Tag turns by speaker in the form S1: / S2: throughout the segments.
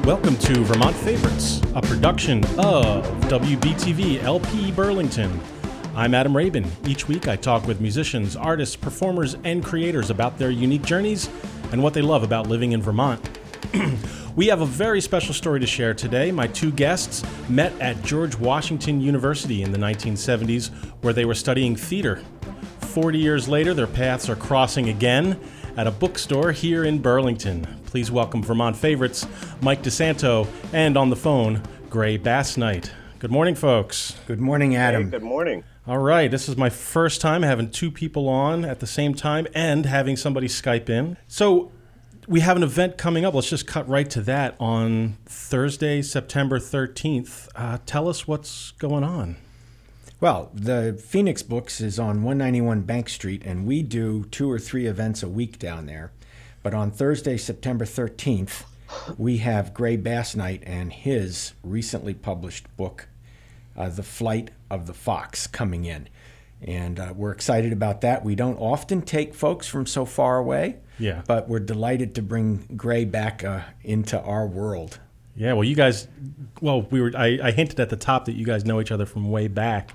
S1: Welcome to Vermont Favorites, a production of WBTV LP Burlington. I'm Adam Rabin. Each week I talk with musicians, artists, performers, and creators about their unique journeys and what they love about living in Vermont. We have a very special story to share today. My two guests met at George Washington University in the 1970s, where they were studying theater. 40 years later, their paths are crossing again at a bookstore here in Burlington. Please welcome Vermont Favorites, Mike DeSanto, and on the phone, Gray Bassnight. Good morning, folks.
S2: Good morning, Adam.
S3: Hey, good morning.
S1: All right, this is my first time having two people on at the same time and having somebody Skype in. So we have an event coming up. Let's just cut right to that on Thursday, September 13th. Tell us what's going on.
S2: Well, the Phoenix Books is on 191 Bank Street, and we do 2 or 3 events a week down there. But on Thursday, September 13th, we have Gray Bassnight and his recently published book, The Flight of the Fox, coming in. And we're excited about that. We don't often take folks from so far away, but we're delighted to bring Gray back into our world.
S1: Yeah, well, you guys, I hinted at the top that you guys know each other from way back.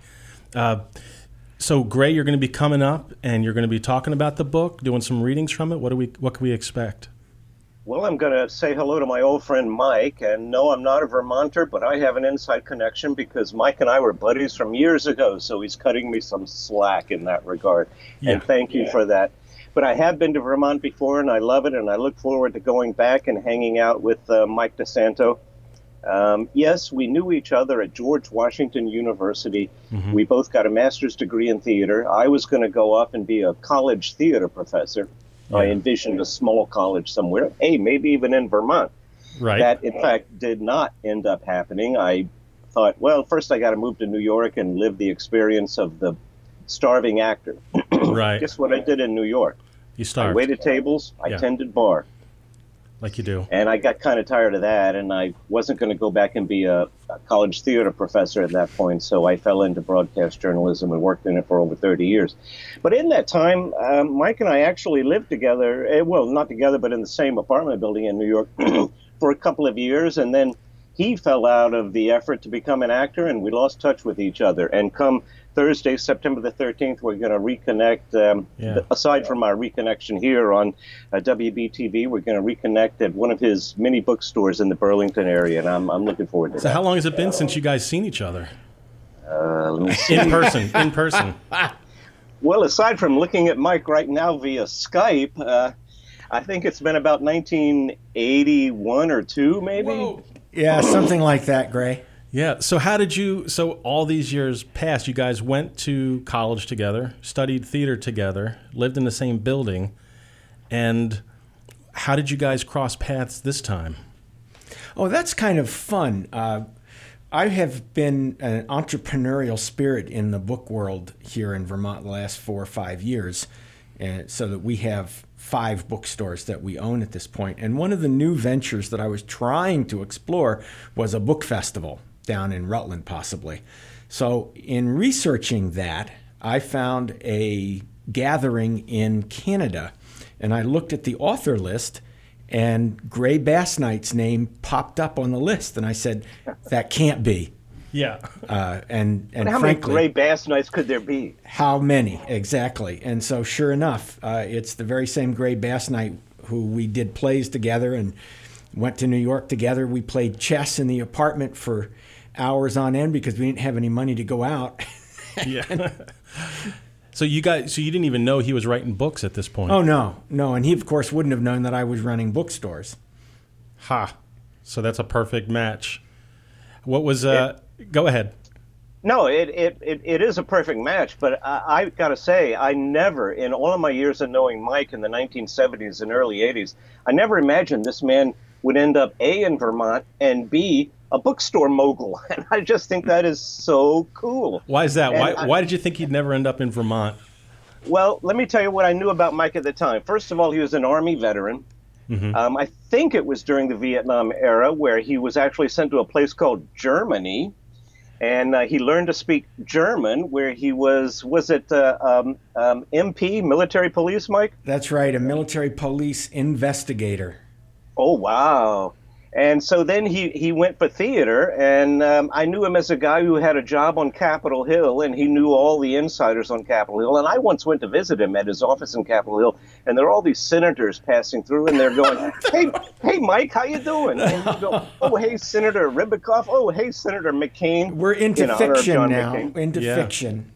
S1: So, Gray, you're going to be coming up, and you're going to be talking about the book, doing some readings from it. What can we expect?
S3: Well, I'm going to say hello to my old friend Mike, and no, I'm not a Vermonter, but I have an inside connection because Mike and I were buddies from years ago, so he's cutting me some slack in that regard, and thank you for that. But I have been to Vermont before, and I love it, and I look forward to going back and hanging out with Mike DeSanto. Yes, we knew each other at George Washington University. Mm-hmm. We both got a master's degree in theater. I was going to go up and be a college theater professor. Yeah. I envisioned a small college somewhere, maybe even in Vermont.
S1: Right.
S3: That, in fact, did not end up happening. I thought, well, first I got to move to New York and live the experience of the starving actor.
S1: Right.
S3: Guess what I did in New York?
S1: You starved.
S3: I waited tables. I tended bar.
S1: Like you do.
S3: And I got kind of tired of that, and I wasn't going to go back and be a college theater professor at that point, so I fell into broadcast journalism and worked in it for over 30 years. But in that time, Mike and I actually lived together, well, not together, but in the same apartment building in New York for a couple of years, and then he fell out of the effort to become an actor, and we lost touch with each other. And come Thursday, September the 13th, we're going to reconnect. Aside from our reconnection here on WBTV, we're going to reconnect at one of his mini bookstores in the Burlington area, and I'm looking forward to that.
S1: So how long has it been since you guys seen each other?
S3: Let me see.
S1: In person.
S3: Well, aside from looking at Mike right now via Skype, I think it's been about 1981 or 2, maybe.
S1: Whoa.
S2: Yeah, something like that, Gray.
S1: Yeah. So so all these years passed, you guys went to college together, studied theater together, lived in the same building. And how did you guys cross paths this time?
S2: Oh, that's kind of fun. I have been an entrepreneurial spirit in the book world here in Vermont the last 4 or 5 years, so that we have 5 bookstores that we own at this point. And one of the new ventures that I was trying to explore was a book festival down in Rutland, possibly. So in researching that, I found a gathering in Canada, and I looked at the author list, and Gray Bassnight's name popped up on the list, and I said, that can't be.
S1: Yeah.
S2: And
S3: how
S2: frankly,
S3: many Gray Bassnights could there be?
S2: How many, exactly. And so sure enough, it's the very same Gray Bassnight who we did plays together and went to New York together. We played chess in the apartment for hours on end because we didn't have any money to go out.
S1: Yeah. So you didn't even know he was writing books at this point?
S2: Oh, no. And he, of course, wouldn't have known that I was running bookstores.
S1: Ha. So that's a perfect match. What was... Go ahead.
S3: No, it is a perfect match, but I've got to say, I never, in all of my years of knowing Mike in the 1970s and early 80s, I never imagined this man would end up, A, in Vermont, and B, a bookstore mogul. And I just think that is so cool.
S1: Why is that? Why did you think he'd never end up in Vermont?
S3: Well, let me tell you what I knew about Mike at the time. First of all, he was an Army veteran. Mm-hmm. I think it was during the Vietnam era where he was actually sent to a place called Germany. And he learned to speak German, where he was it MP, military police, Mike?
S2: That's right, a military police investigator.
S3: Oh, wow. And so then he went for theater, and I knew him as a guy who had a job on Capitol Hill, and he knew all the insiders on Capitol Hill. And I once went to visit him at his office in Capitol Hill, and there are all these senators passing through, and they're going, hey, Mike, how you doing? And you go, oh, hey, Senator Ribicoff. Oh, hey, Senator McCain.
S2: We're into fiction now.
S3: McCain.
S2: Into fiction.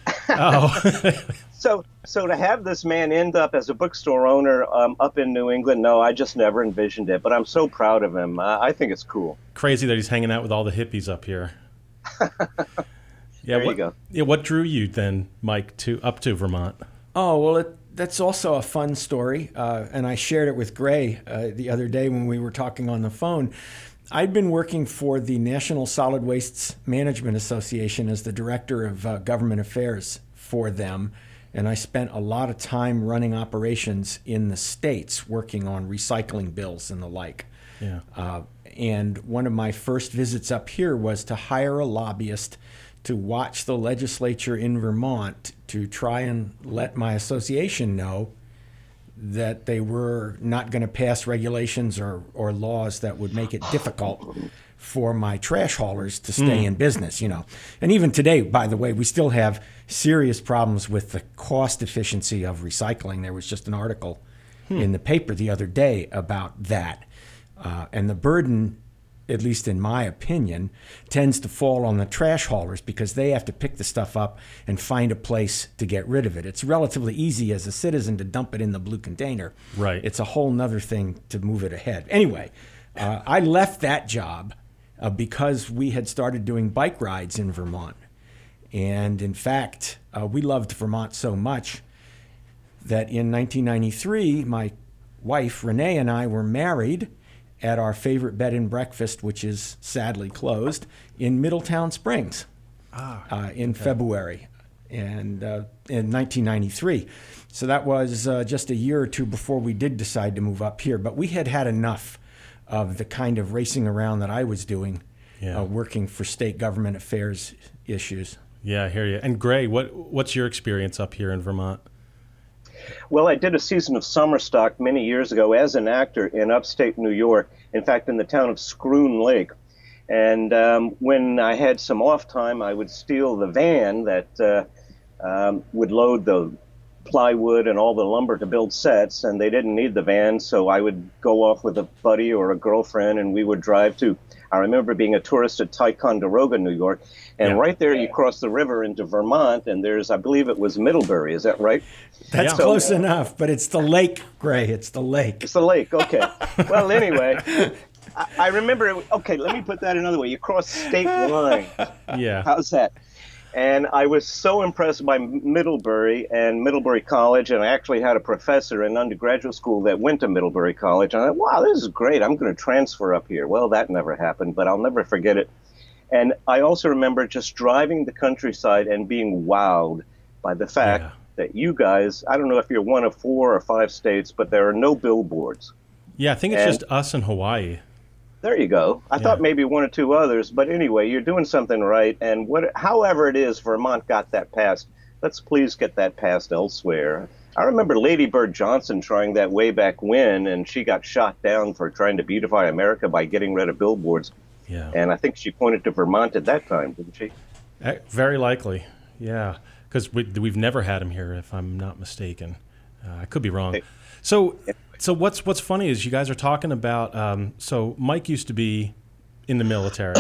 S1: Oh.
S3: So to have this man end up as a bookstore owner up in New England, no, I just never envisioned it. But I'm so proud of him. I think it's cool.
S1: Crazy that he's hanging out with all the hippies up here.
S3: There you go.
S1: Yeah, what drew you then, Mike, up to Vermont?
S2: Oh, well, that's also a fun story, and I shared it with Gray the other day when we were talking on the phone. I'd been working for the National Solid Wastes Management Association as the director of government affairs for them, and I spent a lot of time running operations in the States, working on recycling bills and the like.
S1: Yeah.
S2: And one of my first visits up here was to hire a lobbyist to watch the legislature in Vermont to try and let my association know that they were not going to pass regulations or laws that would make it difficult for my trash haulers to stay in business, And even today, by the way, we still have serious problems with the cost efficiency of recycling. There was just an article in the paper the other day about that. And the burden, at least in my opinion, tends to fall on the trash haulers because they have to pick the stuff up and find a place to get rid of it. It's relatively easy as a citizen to dump it in the blue container.
S1: Right.
S2: It's a whole nother thing to move it ahead. Anyway, I left that job because we had started doing bike rides in Vermont. And in fact, we loved Vermont so much that in 1993, my wife, Renee, and I were married at our favorite bed and breakfast, which is sadly closed, in Middletown Springs in February and in 1993. So that was just a year or two before we did decide to move up here. But we had had enough of the kind of racing around that I was doing, working for state government affairs issues.
S1: Yeah, I hear you. And Gray, what's your experience up here in Vermont?
S3: Well, I did a season of summer stock many years ago as an actor in upstate New York, in fact, in the town of Scroon Lake. And when I had some off time, I would steal the van that would load the plywood and all the lumber to build sets, and they didn't need the van, so I would go off with a buddy or a girlfriend, and we would drive to, I remember being a tourist at Ticonderoga, New York, and right there you cross the river into Vermont, and there's, I believe it was Middlebury, is that right?
S2: That's close enough, but it's the lake, Gray, it's the lake.
S3: It's the lake, okay. Well, anyway, I remember, okay, let me put that another way. You cross state lines.
S1: Yeah.
S3: How's that? And I was so impressed by Middlebury and Middlebury College, and I actually had a professor in undergraduate school that went to Middlebury College. And I thought, wow, this is great. I'm going to transfer up here. Well, that never happened, but I'll never forget it. And I also remember just driving the countryside and being wowed by the fact that you guys, I don't know if you're one of 4 or 5 states, but there are no billboards.
S1: Yeah, I think it's just us in Hawaii.
S3: There you go. I thought maybe 1 or 2 others, but anyway, you're doing something right. And however it is, Vermont got that passed. Let's please get that passed elsewhere. I remember Lady Bird Johnson trying that way back when, and she got shot down for trying to beautify America by getting rid of billboards.
S1: Yeah.
S3: And I think she pointed to Vermont at that time, didn't she?
S1: Very likely, yeah. Because we've never had him here, if I'm not mistaken. I could be wrong. So what's funny is you guys are talking about. So Mike used to be in the military,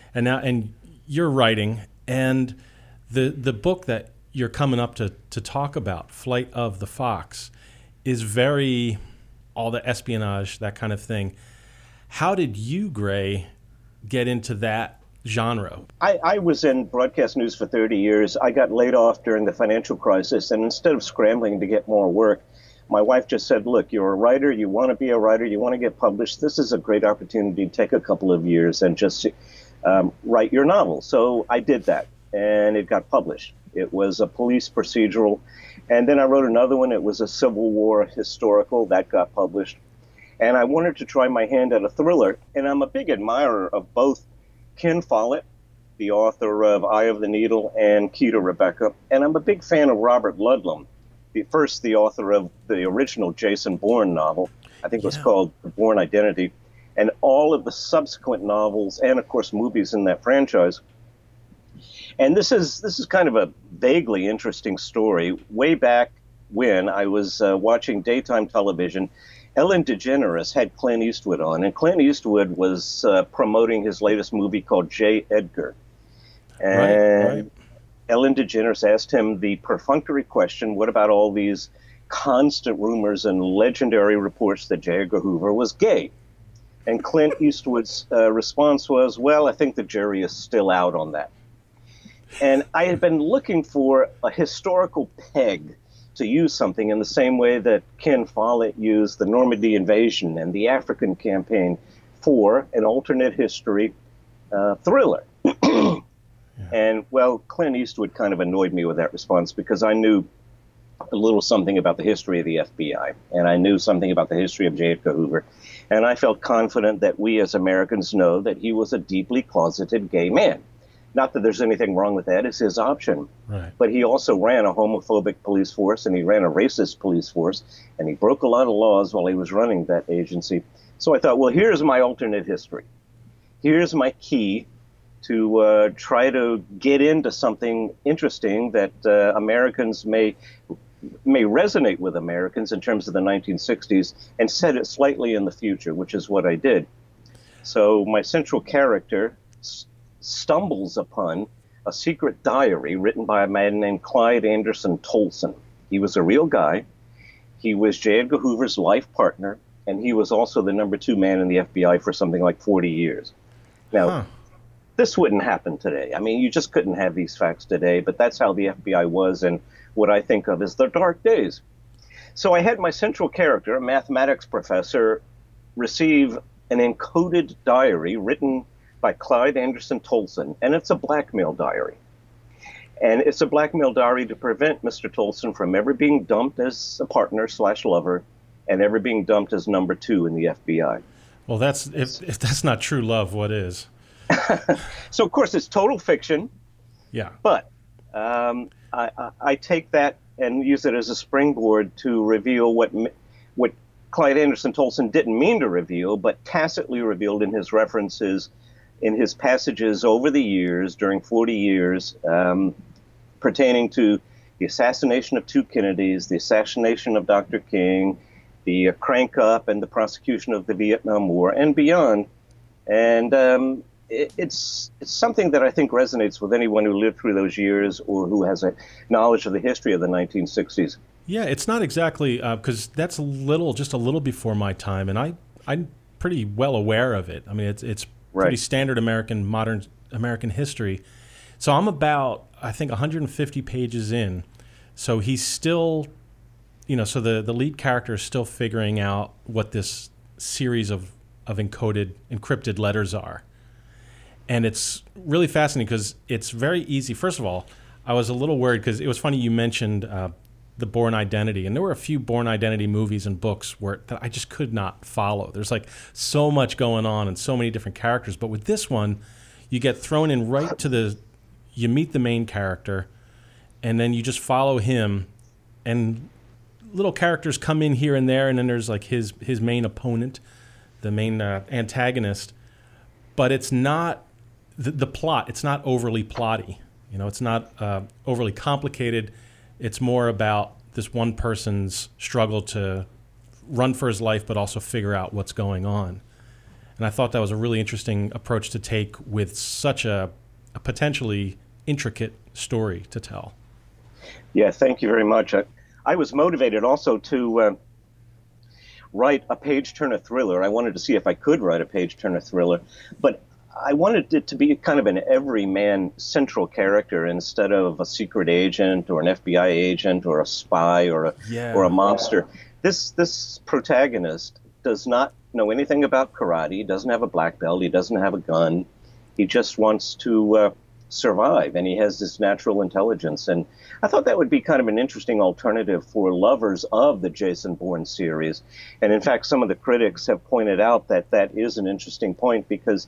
S1: and you're writing, and the book that you're coming up to talk about, Flight of the Fox, is very all the espionage, that kind of thing. How did you, Gray, get into that genre?
S3: I was in broadcast news for 30 years. I got laid off during the financial crisis, and instead of scrambling to get more work, my wife just said, look, you're a writer, you want to be a writer, you want to get published. This is a great opportunity to take a couple of years and just write your novel. So I did that, and it got published. It was a police procedural, and then I wrote another one. It was a Civil War historical that got published. And I wanted to try my hand at a thriller, and I'm a big admirer of both Ken Follett, the author of Eye of the Needle, and Key Rebecca, and I'm a big fan of Robert Ludlum, the author of the original Jason Bourne novel. I think it was called The Bourne Identity. and all of the subsequent novels and, of course, movies in that franchise. And this is kind of a vaguely interesting story. Way back when I was watching daytime television, Ellen DeGeneres had Clint Eastwood on, and Clint Eastwood was promoting his latest movie called J. Edgar. And
S1: right.
S3: Ellen DeGeneres asked him the perfunctory question, what about all these constant rumors and legendary reports that J. Edgar Hoover was gay? And Clint Eastwood's response was, well, I think the jury is still out on that. And I had been looking for a historical peg to use something in the same way that Ken Follett used the Normandy invasion and the African campaign for an alternate history thriller. And, well, Clint Eastwood kind of annoyed me with that response because I knew a little something about the history of the FBI, and I knew something about the history of J. Edgar Hoover, and I felt confident that we as Americans know that he was a deeply closeted gay man. Not that there's anything wrong with that, it's his option.
S1: Right.
S3: But he also ran a homophobic police force, and he ran a racist police force, and he broke a lot of laws while he was running that agency. So I thought, well, here's my alternate history. Here's my key to try to get into something interesting that Americans may resonate with Americans in terms of the 1960s, and set it slightly in the future, which is what I did. So my central character stumbles upon a secret diary written by a man named Clyde Anderson Tolson. He was a real guy. He was J. Edgar Hoover's life partner, and he was also the number 2 man in the FBI for something like 40 years. Now, this wouldn't happen today. I mean, you just couldn't have these facts today, but that's how the FBI was in what I think of as the dark days. So I had my central character, a mathematics professor, receive an encoded diary written by Clyde Anderson Tolson, and it's a blackmail diary. And it's a blackmail diary to prevent Mr. Tolson from ever being dumped as a partner/lover and ever being dumped as number 2 in the FBI.
S1: Well, if that's not true love, what is?
S3: So, of course, it's total fiction.
S1: Yeah.
S3: But I take that and use it as a springboard to reveal what Clyde Anderson Tolson didn't mean to reveal, but tacitly revealed in his references, in his passages over the years, during 40 years, pertaining to the assassination of 2 Kennedys, the assassination of Dr. King, the crank up and the prosecution of the Vietnam War, and beyond. And it's something that I think resonates with anyone who lived through those years or who has a knowledge of the history of the 1960s.
S1: Yeah, it's not exactly, because that's just a little before my time, and I'm pretty well aware of it. I mean, it's pretty standard modern American history. So I'm about, I think, 150 pages in. So he's still, so the lead character is still figuring out what this series of encrypted letters are. And it's really fascinating because it's very easy. First of all, I was a little worried because it was funny you mentioned the Bourne Identity. And there were a few Bourne Identity movies and books that I just could not follow. There's like so much going on and so many different characters. But with this one, you get thrown in right to you meet the main character, and then you just follow him. And little characters come in here and there, and then there's like his main opponent, the main antagonist. But it's not... The plot, it's not overly plotty. It's not overly complicated. It's more about this one person's struggle to run for his life, but also figure out what's going on. And I thought that was a really interesting approach to take with such a potentially intricate story to tell.
S3: Yeah, thank you very much. I was motivated also to write a page-turner thriller. I wanted to see if I could write a page-turner thriller, but I wanted it to be kind of an everyman central character instead of a secret agent or an FBI agent or a spy or a mobster. This protagonist does not know anything about karate. He doesn't have a black belt. He doesn't have a gun. He just wants to survive, and he has this natural intelligence. And I thought that would be kind of an interesting alternative for lovers of the Jason Bourne series. And in fact, some of the critics have pointed out that that is an interesting point because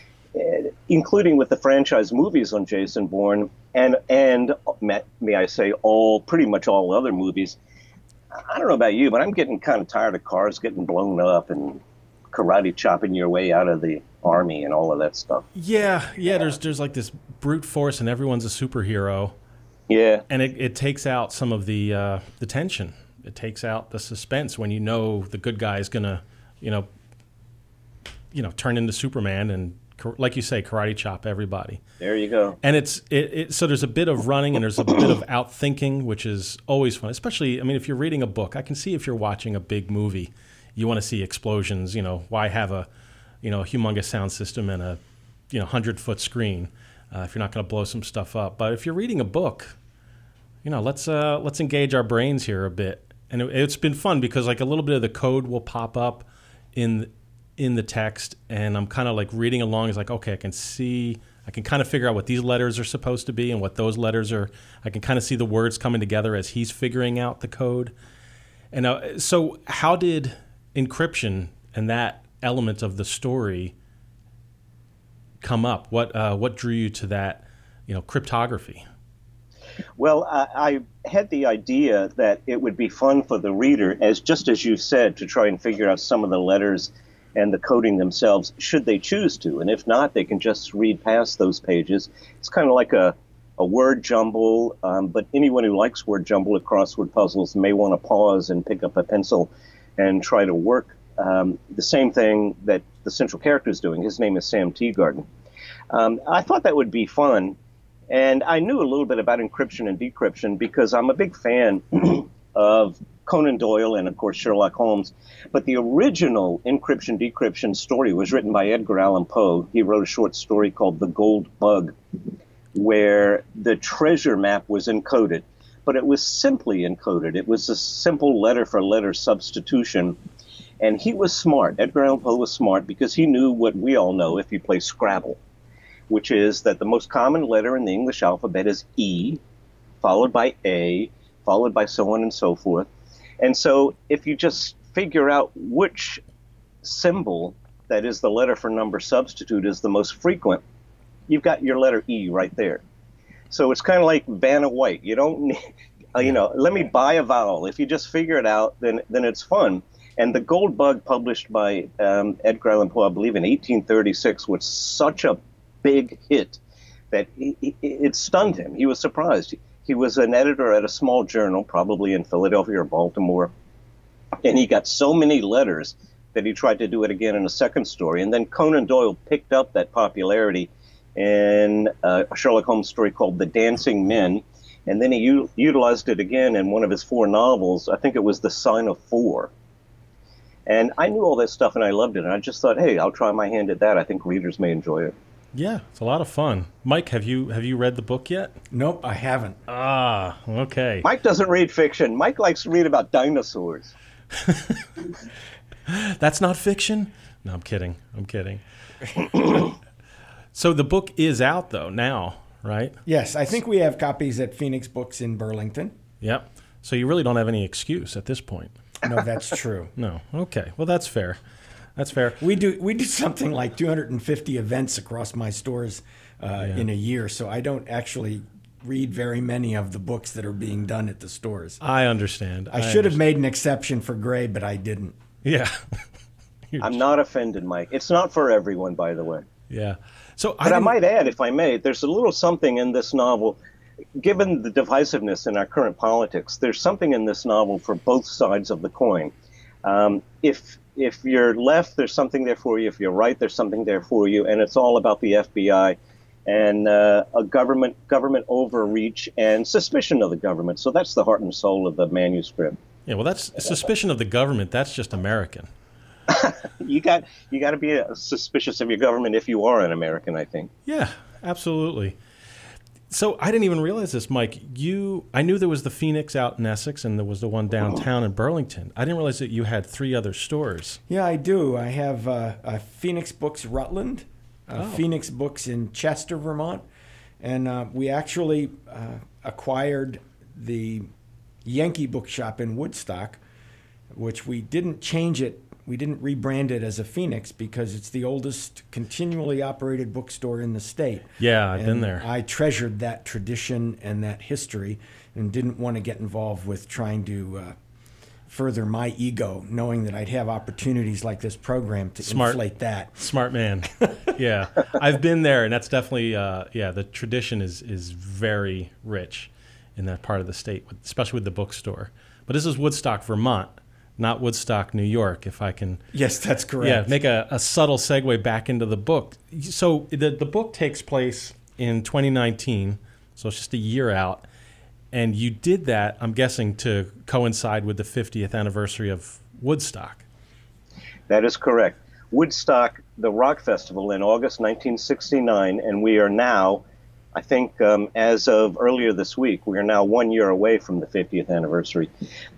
S3: including with the franchise movies on Jason Bourne and may I say pretty much all other movies, I don't know about you, but I'm getting kind of tired of cars getting blown up and karate chopping your way out of the army and all of that stuff.
S1: Yeah. There's like this brute force, and everyone's a superhero.
S3: Yeah,
S1: And it takes out some of the tension. It takes out the suspense when you know the good guy is gonna, turn into Superman and, like you say, karate chop everybody.
S3: there you go.
S1: And so there's a bit of running and there's a bit of outthinking, which is always fun. Especially, I mean, if you're reading a book, I can see if you're watching a big movie, you want to see explosions. Why have a humongous sound system and a 100-foot screen if you're not going to blow some stuff up? But if you're reading a book, let's engage our brains here a bit. And it's been fun because like a little bit of the code will pop up in the text, and I'm kind of like reading along. It's like, okay, I can kind of figure out what these letters are supposed to be and what those letters are. I can kind of see the words coming together as he's figuring out the code. And so how did encryption and that element of the story come up? What drew you to that, cryptography?
S3: Well, I had the idea that it would be fun for the reader, just as you said, to try and figure out some of the letters and the coding themselves, should they choose to. And if not, they can just read past those pages. It's kind of like a word jumble, but anyone who likes word jumble at crossword puzzles may want to pause and pick up a pencil and try to work the same thing that the central character is doing. His name is Sam Teagarden. I thought that would be fun. And I knew a little bit about encryption and decryption because I'm a big fan of Conan Doyle and, of course, Sherlock Holmes. But the original encryption-decryption story was written by Edgar Allan Poe. He wrote a short story called The Gold Bug, where the treasure map was encoded. But it was simply encoded. It was a simple letter-for-letter substitution. And he was smart. Edgar Allan Poe was smart because he knew what we all know if you play Scrabble, which is that the most common letter in the English alphabet is E, followed by A, followed by so on and so forth. And so if you just figure out which symbol, that is the letter for number substitute, is the most frequent, you've got your letter E right there. So it's kind of like Vanna White. You don't need, let me buy a vowel. If you just figure it out, then it's fun. And The Gold Bug, published by Edgar Allan Poe, I believe in 1836, was such a big hit that it stunned him. He was surprised. He was an editor at a small journal, probably in Philadelphia or Baltimore, and he got so many letters that he tried to do it again in a second story. And then Conan Doyle picked up that popularity in a Sherlock Holmes story called The Dancing Men, and then he utilized it again in one of his 4 novels. I think it was The Sign of Four. And I knew all that stuff, and I loved it. And I just thought, hey, I'll try my hand at that. I think readers may enjoy it.
S1: Yeah, it's a lot of fun. Mike, have you read the book yet?
S2: Nope, I haven't.
S1: Ah, okay.
S3: Mike doesn't read fiction. Mike likes to read about dinosaurs.
S1: That's not fiction? No, I'm kidding. So the book is out, though, now, right?
S2: Yes, I think we have copies at Phoenix Books in Burlington.
S1: Yep. So you really don't have any excuse at this point.
S2: No, that's true.
S1: No. Okay. Well, that's fair. That's fair.
S2: We do something like 250 events across my stores in a year, so I don't actually read very many of the books that are being done at the stores.
S1: I understand.
S2: I should have made an exception for Gray, but I didn't.
S1: Yeah.
S3: I'm not offended, Mike. It's not for everyone, by the way.
S1: Yeah. So
S3: I might add, if I may, there's a little something in this novel. Given the divisiveness in our current politics, there's something in this novel for both sides of the coin. If you're left, there's something there for you. If you're right, there's something there for you. And it's all about the FBI and a government overreach and suspicion of the government. So that's the heart and soul of the manuscript.
S1: Yeah, well, that's suspicion of the government. That's just American.
S3: You got to be suspicious of your government if you are an American, I think.
S1: Yeah, absolutely. So I didn't even realize this, Mike. I knew there was the Phoenix out in Essex, and there was the one downtown in Burlington. I didn't realize that you had 3 other stores.
S2: Yeah, I do. I have Phoenix Books Rutland, Phoenix Books in Chester, Vermont, and we actually acquired the Yankee Bookshop in Woodstock, which we didn't change it. We didn't rebrand it as a Phoenix because it's the oldest continually operated bookstore in the state.
S1: Yeah, I've been there.
S2: I treasured that tradition and that history and didn't want to get involved with trying to further my ego, knowing that I'd have opportunities like this program to inflate that.
S1: Smart man. Yeah. I've been there, and that's definitely, the tradition is very rich in that part of the state, especially with the bookstore. But this is Woodstock, Vermont, not Woodstock, New York, if I can.
S2: Yes, that's correct.
S1: Yeah, make a subtle segue back into the book. So the book takes place in 2019, so it's just a year out. And you did that, I'm guessing, to coincide with the 50th anniversary of Woodstock.
S3: That is correct. Woodstock, the rock festival in August 1969, and we are now, I think as of earlier this week, we are now 1 year away from the 50th anniversary.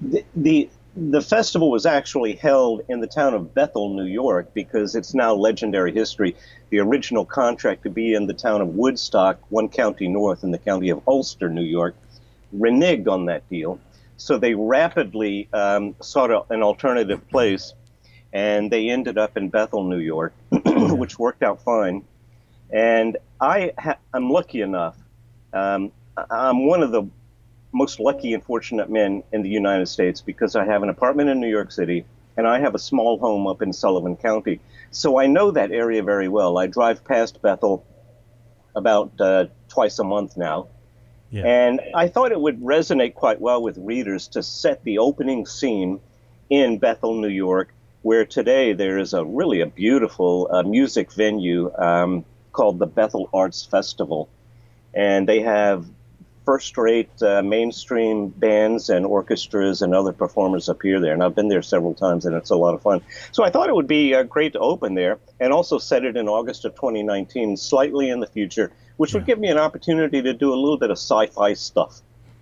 S3: The festival was actually held in the town of Bethel, New York, because it's now legendary history. The original contract to be in the town of Woodstock, one county north in the county of Ulster, New York, reneged on that deal. So they rapidly sought an alternative place, and they ended up in Bethel, New York, which worked out fine. And I'm lucky enough. I'm one of the most lucky and fortunate men in the United States because I have an apartment in New York City, and I have a small home up in Sullivan County. So I know that area very well. I drive past Bethel about twice a month now. Yeah. And I thought it would resonate quite well with readers to set the opening scene in Bethel, New York, where today there is a beautiful music venue called the Bethel Arts Festival. And they have first-rate mainstream bands and orchestras and other performers appear there. And I've been there several times, and it's a lot of fun. So I thought it would be great to open there and also set it in August of 2019, slightly in the future, which would give me an opportunity to do a little bit of sci-fi stuff.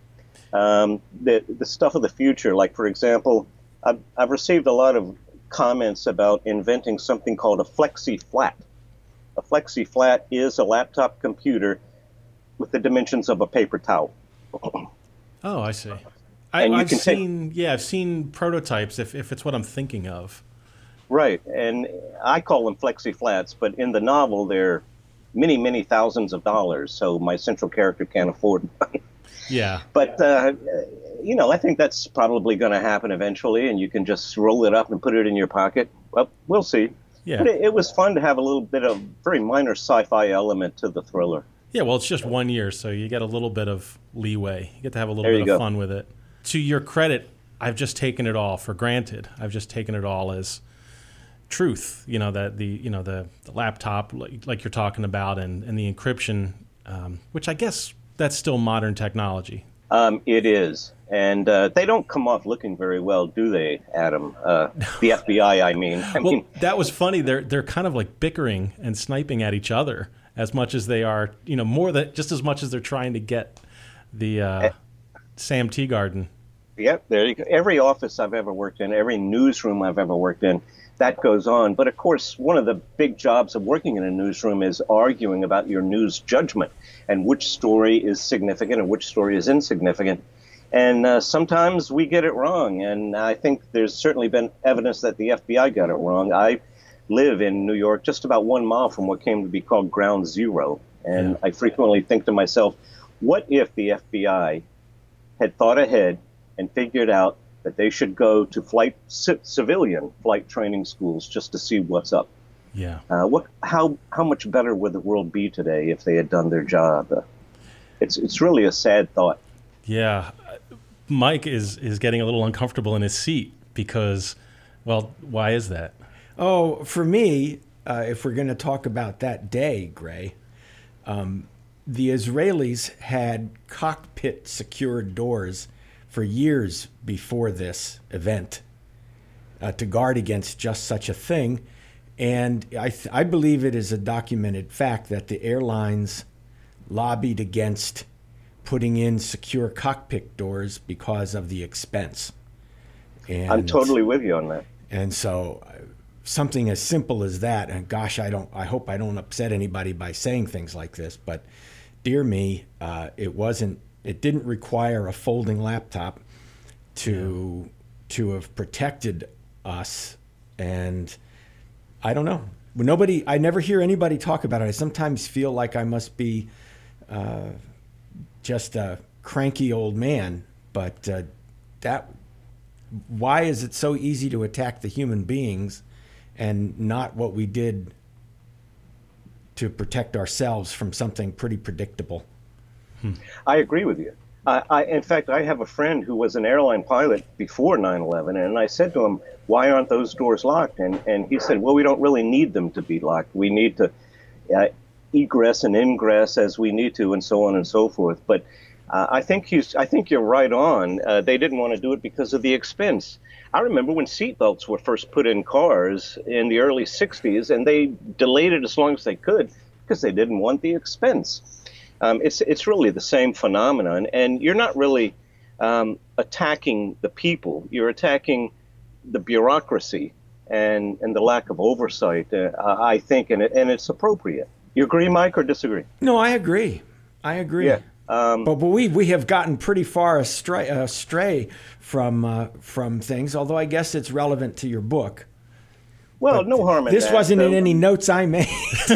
S3: The stuff of the future, like, for example, I've received a lot of comments about inventing something called a Flexi Flat. A Flexi Flat is a laptop computer with the dimensions of a paper towel.
S1: Oh, I see. I've seen prototypes, if it's what I'm thinking of.
S3: Right, and I call them Flexi Flats, but in the novel they're many, many thousands of dollars, so my central character can't afford it.
S1: Yeah.
S3: But, I think that's probably going to happen eventually, and you can just roll it up and put it in your pocket. Well, we'll see. Yeah. But it was fun to have a little bit of very minor sci-fi element to the thriller.
S1: Yeah, well, it's just 1 year, so you get a little bit of leeway. You get to have a little bit of fun with it. To your credit, I've just taken it all for granted. I've just taken it all as truth. That the laptop, like you're talking about, and the encryption, which I guess that's still modern technology.
S3: It is, and they don't come off looking very well, do they, Adam? The FBI, I mean.
S1: That was funny. They're kind of like bickering and sniping at each other as much as they are, just as much as they're trying to get the Sam Teagarden.
S3: Yep, there you go. Every office I've ever worked in, every newsroom I've ever worked in, that goes on. But of course, one of the big jobs of working in a newsroom is arguing about your news judgment and which story is significant and which story is insignificant. And sometimes we get it wrong. And I think there's certainly been evidence that the FBI got it wrong. I live in New York, just about 1 mile from what came to be called Ground Zero. And I frequently think to myself, what if the FBI had thought ahead and figured out that they should go to civilian flight training schools just to see what's up?
S1: Yeah.
S3: How much better would the world be today if they had done their job? It's really a sad thought.
S1: Yeah. Mike is getting a little uncomfortable in his seat because, well, why is that?
S2: Oh, for me, if we're going to talk about that day, Gray, the Israelis had cockpit secured doors for years before this event to guard against just such a thing. And I believe it is a documented fact that the airlines lobbied against putting in secure cockpit doors because of the expense. And
S3: I'm totally with you on that.
S2: And so something as simple as that, and gosh, I hope I don't upset anybody by saying things like this, but dear me, it didn't require a folding laptop to have protected us. And I don't know. I never hear anybody talk about it. I sometimes feel like I must be just a cranky old man, but why is it so easy to attack the human beings and not what we did to protect ourselves from something pretty predictable?
S3: I agree with you. In fact, I have a friend who was an airline pilot before 9/11, and I said to him, why aren't those doors locked? And he said, well, we don't really need them to be locked. We need to egress and ingress as we need to, and so on and so forth. But I think you're right on. They didn't want to do it because of the expense. I remember when seatbelts were first put in cars in the early 60s, and they delayed it as long as they could because they didn't want the expense. It's really the same phenomenon, and you're not really attacking the people. You're attacking the bureaucracy and the lack of oversight, I think, and it's appropriate. You agree, Mike, or disagree?
S2: No, I agree. Yeah. But we have gotten pretty far astray from things, although I guess it's relevant to your book.
S3: Well, no harm in that.
S2: This wasn't in any notes I made.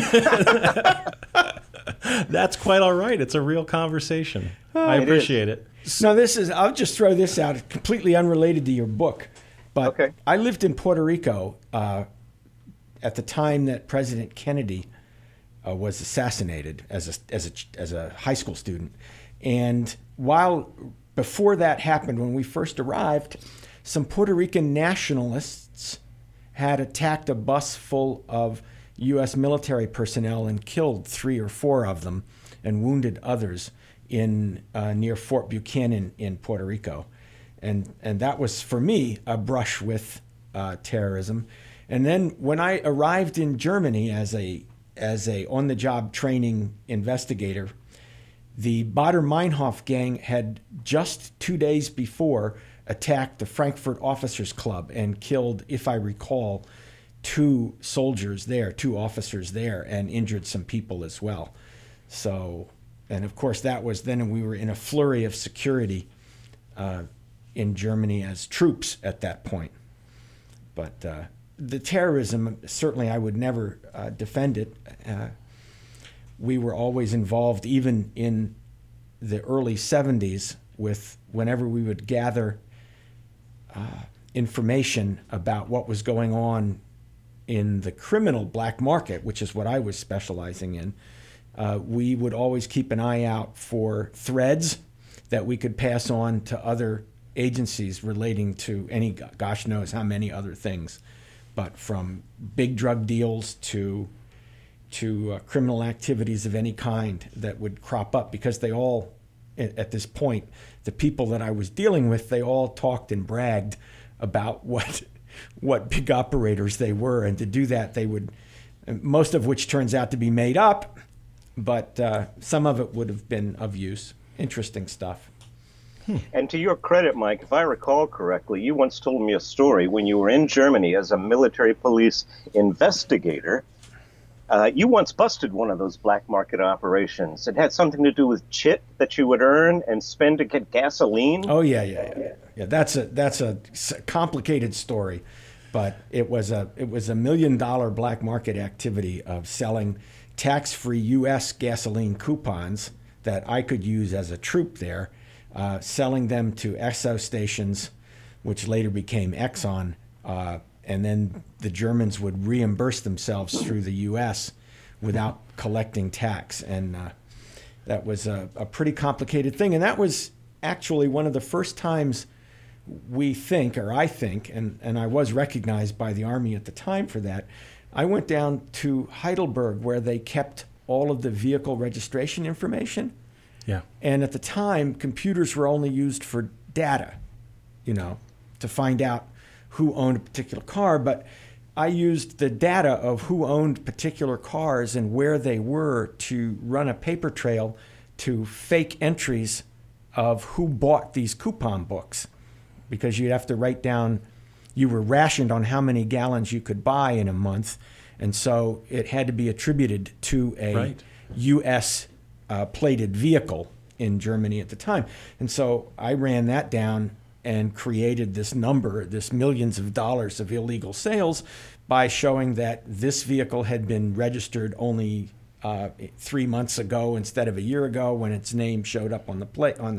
S1: That's quite all right. It's a real conversation. I appreciate it.
S2: No, I'll just throw this out, completely unrelated to your book. But
S3: okay.
S2: I lived in Puerto Rico at the time that President Kennedy was assassinated as a high school student. And before that happened, when we first arrived, some Puerto Rican nationalists had attacked a bus full of U.S. military personnel and killed 3 or 4 of them and wounded others in near Fort Buchanan in Puerto Rico. And that was, for me, a brush with terrorism. And then when I arrived in Germany as a on-the-job training investigator, the Baader-Meinhof gang had just 2 days before attacked the Frankfurt Officers Club and killed, if I recall, 2 officers there, and injured some people as well. So, and of course that was then we were in a flurry of security in Germany as troops at that point. But the terrorism, certainly I would never defend it. We were always involved, even in the early 70s, with whenever we would gather information about what was going on in the criminal black market, which is what I was specializing in. We would always keep an eye out for threads that we could pass on to other agencies relating to any, gosh knows how many other things, but from big drug deals to criminal activities of any kind that would crop up, because they all, at this point, the people that I was dealing with, they all talked and bragged about what big operators they were, and to do that they would, most of which turns out to be made up, but some of it would have been of use. Interesting stuff.
S3: And to your credit, Mike, if I recall correctly, you once told me a story when you were in Germany as a military police investigator. You once busted one of those black market operations. It had something to do with chit that you would earn and spend to get gasoline.
S2: Oh yeah. That's a complicated story, but it was a $1 million black market activity of selling tax-free U.S. gasoline coupons that I could use as a troop there, selling them to Esso stations, which later became Exxon. And then the Germans would reimburse themselves through the U.S. without collecting tax. And that was a pretty complicated thing. And that was actually one of the first times I think, and I was recognized by the Army at the time for that, I went down to Heidelberg where they kept all of the vehicle registration information.
S1: Yeah.
S2: And at the time, computers were only used for data, to find out who owned a particular car, but I used the data of who owned particular cars and where they were to run a paper trail to fake entries of who bought these coupon books, because you'd have to write down, you were rationed on how many gallons you could buy in a month, and so it had to be attributed to a U.S. Plated vehicle in Germany at the time. And so I ran that down and created this number, this millions of dollars of illegal sales, by showing that this vehicle had been registered only 3 months ago instead of a year ago, when its name showed up on the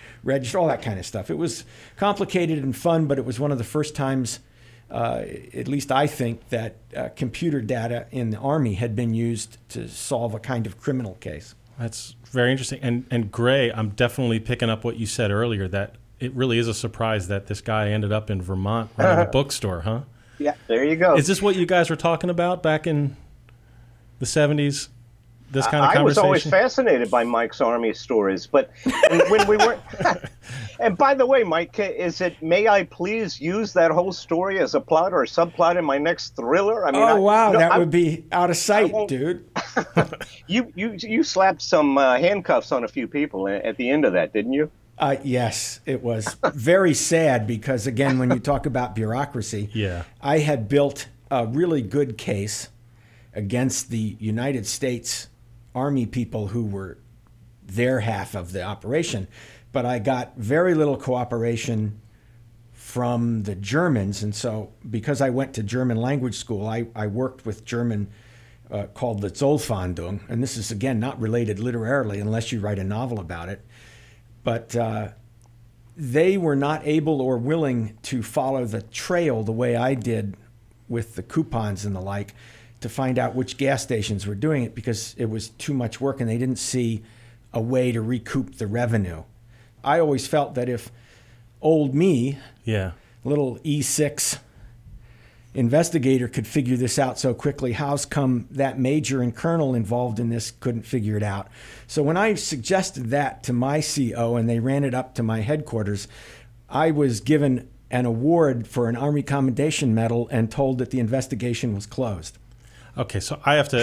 S2: register, all that kind of stuff. It was complicated and fun, but it was one of the first times, at least I think, that computer data in the Army had been used to solve a kind of criminal case.
S1: That's very interesting. And Gray, I'm definitely picking up what you said earlier, that it really is a surprise that this guy ended up in Vermont running a bookstore, huh?
S3: Yeah, there you go.
S1: Is this what you guys were talking about back in the 70s? This kind of conversation?
S3: I was always fascinated by Mike's Army stories, but when we were... And by the way, Mike, may I please use that whole story as a plot or a subplot in my next thriller? I mean,
S2: that would be out of sight, dude.
S3: You slapped some handcuffs on a few people at the end of that, didn't you?
S2: Yes, it was very sad because, again, when you talk about bureaucracy, I had built a really good case against the United States Army people who were their half of the operation, but I got very little cooperation from the Germans. And so because I went to German language school, I worked with German called the Zollfahndung, and this is, again, not related literarily unless you write a novel about it. But they were not able or willing to follow the trail the way I did with the coupons and the like to find out which gas stations were doing it because it was too much work and they didn't see a way to recoup the revenue. I always felt that if old me, little E6 investigator, could figure this out so quickly, how's come that major and colonel involved in this couldn't figure it out? So when I suggested that to my CO and they ran it up to my headquarters, I was given an award for an Army Commendation Medal and told that the investigation was closed.
S1: Okay, so I have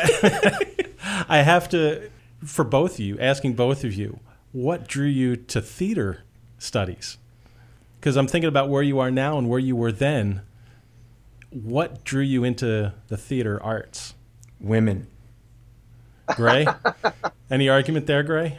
S1: to, for both of you, asking both of you, what drew you to theater studies? Because I'm thinking about where you are now and where you were then. What drew you into the theater arts?
S2: Women.
S1: Gray? Any argument there, Gray?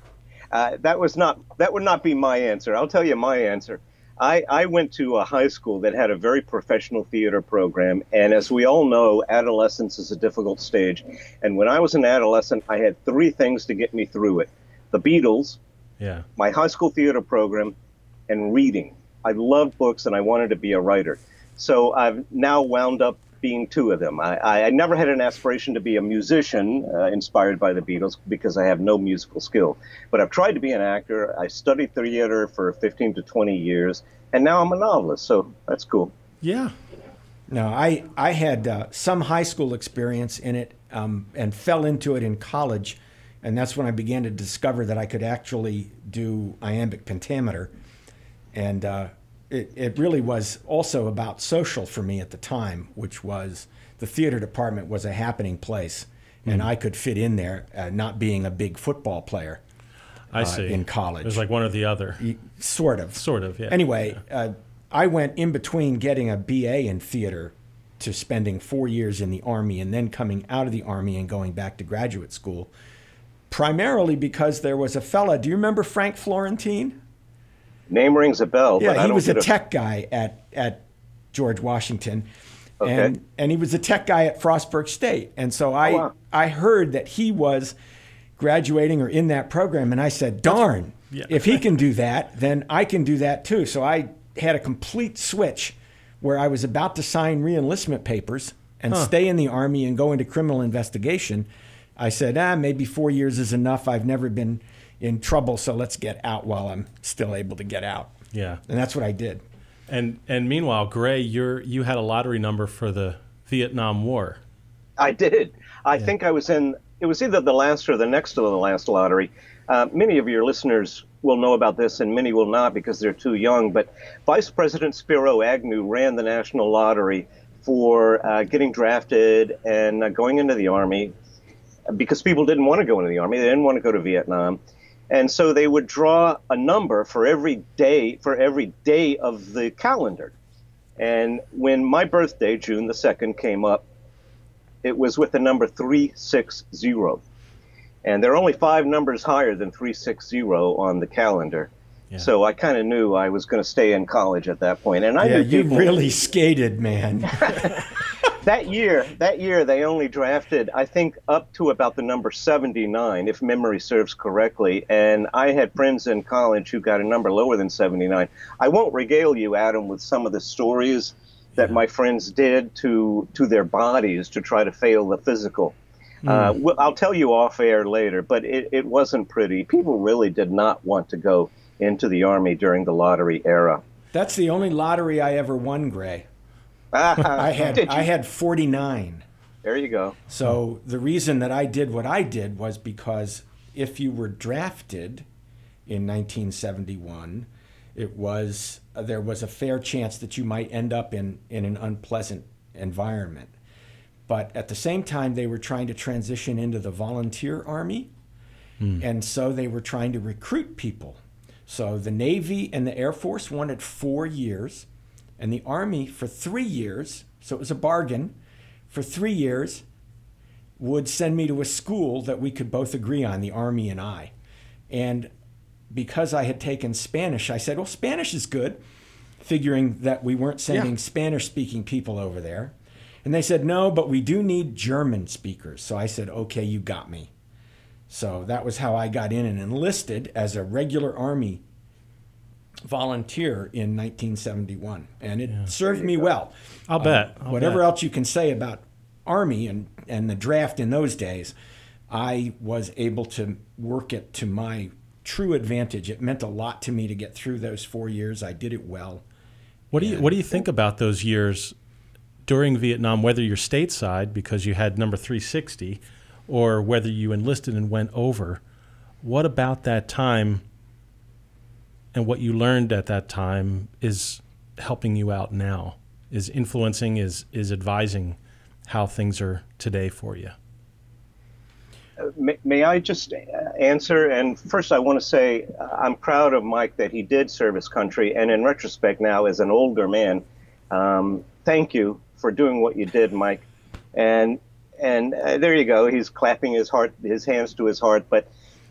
S3: That would not be my answer. I'll tell you my answer. I went to a high school that had a very professional theater program, and as we all know, adolescence is a difficult stage. And when I was an adolescent, I had three things to get me through it: the Beatles, my high school theater program, and reading. I loved books, and I wanted to be a writer. So I've now wound up being two of them. I never had an aspiration to be a musician inspired by the Beatles because I have no musical skill. But I've tried to be an actor. I studied theater for 15 to 20 years, and now I'm a novelist, so that's cool.
S1: Yeah.
S2: No, I had some high school experience in it and fell into it in college, and that's when I began to discover that I could actually do iambic pentameter. And it really was also about social for me at the time, which was the theater department was a happening place, and I could fit in there, not being a big football player.
S1: I see.
S2: In college.
S1: It was like one or the other.
S2: Sort of.
S1: Sort of, yeah.
S2: Anyway, I went in between getting a BA in theater to spending 4 years in the Army and then coming out of the Army and going back to graduate school, primarily because there was a fella. Do you remember Frank Florentine?
S3: Name rings a bell.
S2: Yeah,
S3: but
S2: he was a tech guy at George Washington,
S3: okay.
S2: and he was a tech guy at Frostburg State. And so I heard that he was graduating or in that program, and I said, darn, if he can do that, then I can do that too. So I had a complete switch where I was about to sign re-enlistment papers and stay in the Army and go into criminal investigation. I said, maybe 4 years is enough. I've never been in trouble, so let's get out while I'm still able to get out.
S1: Yeah.
S2: And that's what I did.
S1: And meanwhile, Gray, you had a lottery number for the Vietnam War.
S3: I did. I think I was in, it was either the last or the next to the last lottery. Many of your listeners will know about this and many will not because they're too young, but Vice President Spiro Agnew ran the national lottery for getting drafted and going into the Army because people didn't want to go into the Army. They didn't want to go to Vietnam. And so they would draw a number for every day of the calendar. And when my birthday, June the 2nd, came up, it was with the number 360. And there are only 5 numbers higher than 360 on the calendar. Yeah. So I kind of knew I was going to stay in college at that point. And I knew
S2: you really skated, man.
S3: That year, they only drafted, I think, up to about the number 79, if memory serves correctly. And I had friends in college who got a number lower than 79. I won't regale you, Adam, with some of the stories that my friends did to their bodies to try to fail the physical. I'll tell you off air later, but it wasn't pretty. People really did not want to go into the Army during the lottery era.
S2: That's the only lottery I ever won, Gray. I had 49.
S3: There you go.
S2: So the reason that I did what I did was because if you were drafted in 1971, there was a fair chance that you might end up in an unpleasant environment. But at the same time, they were trying to transition into the volunteer army, and so they were trying to recruit people. So the Navy and the Air Force wanted 4 years, and the Army for 3 years, so it was a bargain, for 3 years would send me to a school that we could both agree on, the Army and I. And because I had taken Spanish, I said, well, Spanish is good, figuring that we weren't sending Spanish-speaking people over there. And they said, no, but we do need German speakers. So I said, okay, you got me. So that was how I got in and enlisted as a regular Army volunteer in 1971. And it served me well.
S1: I'll bet.
S2: Whatever else you can say about Army and the draft in those days, I was able to work it to my true advantage. It meant a lot to me to get through those 4 years. I did it well.
S1: What do you think about those years during Vietnam, whether you're stateside because you had number 360 or whether you enlisted and went over? What about that time and what you learned at that time is helping you out now, is influencing, is advising how things are today for you?
S3: May I just answer? And first, I want to say I'm proud of Mike that he did serve his country. And in retrospect now, as an older man, thank you for doing what you did, Mike. And there you go. He's clapping his hands to his heart. But